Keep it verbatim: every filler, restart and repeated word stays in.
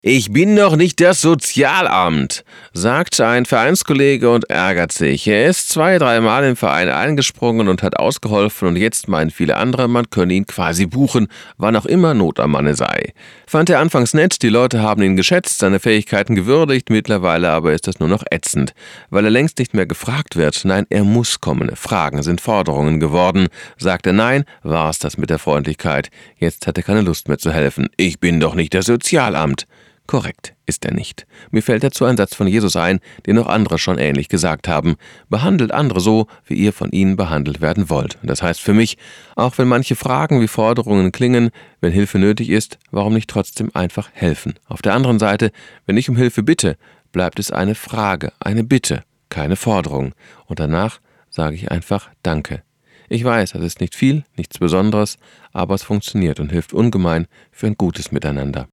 Ich bin doch nicht das Sozialamt, sagt ein Vereinskollege und ärgert sich. Er ist zwei, dreimal im Verein eingesprungen und hat ausgeholfen und jetzt meinen viele andere, man könne ihn quasi buchen, wann auch immer Not am Manne sei. Fand er anfangs nett, die Leute haben ihn geschätzt, seine Fähigkeiten gewürdigt, mittlerweile aber ist das nur noch ätzend, weil er längst nicht mehr gefragt wird. Nein, er muss kommen. Fragen sind Forderungen geworden. Sagt er nein, war's das mit der Freundlichkeit. Jetzt hat er keine Lust mehr zu helfen. Ich bin doch nicht das Sozialamt. Korrekt ist er nicht. Mir fällt dazu ein Satz von Jesus ein, den auch andere schon ähnlich gesagt haben. Behandelt andere so, wie ihr von ihnen behandelt werden wollt. Und das heißt für mich, auch wenn manche Fragen wie Forderungen klingen, wenn Hilfe nötig ist, warum nicht trotzdem einfach helfen? Auf der anderen Seite, wenn ich um Hilfe bitte, bleibt es eine Frage, eine Bitte, keine Forderung. Und danach sage ich einfach Danke. Ich weiß, das ist nicht viel, nichts Besonderes, aber es funktioniert und hilft ungemein für ein gutes Miteinander.